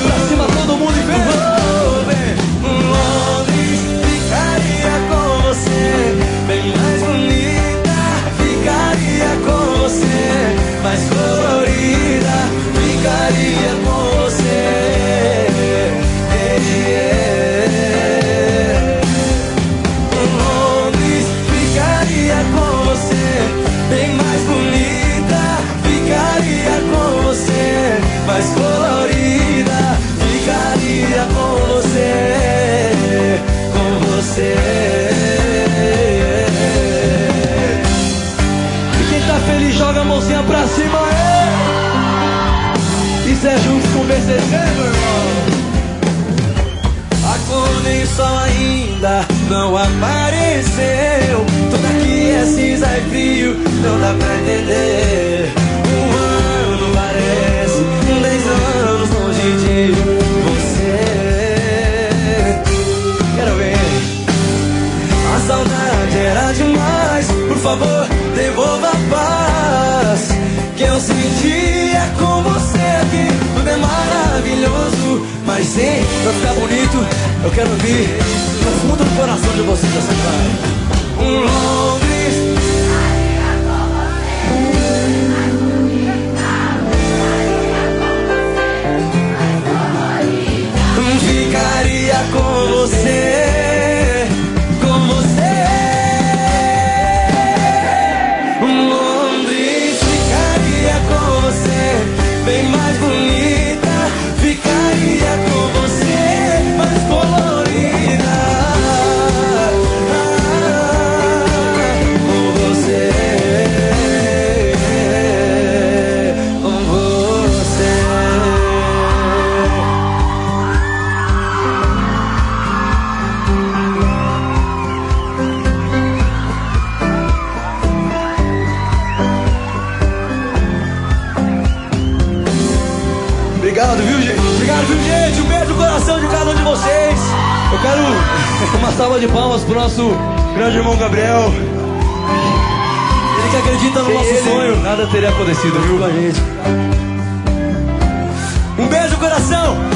pra cima todo mundo e vem. Londres, ficaria com você, bem mais bonita. Ficaria com você, mais colorida. Ficaria com você. Londres, ficaria com você, bem mais bonita. Ficaria com você, mais colorida. Ficaria com você, com você. E quem tá feliz joga a mãozinha pra cima, Isso é juntos com o BCC, meu irmão. Acordei, o sol ainda não apareceu. Tudo aqui é cinza e frio, não dá pra entender. Um ano parece 10 anos longe de você. Quero ver. A saudade era demais. Por favor, devolva a paz que eu sentia com você aqui. Tudo é maravilhoso, mas sim, pra ficar bonito, eu quero ouvir no fundo do coração de vocês essa vai. Londres, ficaria com você, com você. Londres, ficaria com você, bem mais bonita. Ficaria com você, mais colorida. Com você, com você. Obrigado, viu, gente? Obrigado, viu, gente? Um beijo no coração de cada um de vocês. Eu quero uma salva de palmas pro nosso grande irmão Gabriel. Ele que acredita no nosso sonho. Nada teria acontecido, viu? Com a gente. Um beijo no coração.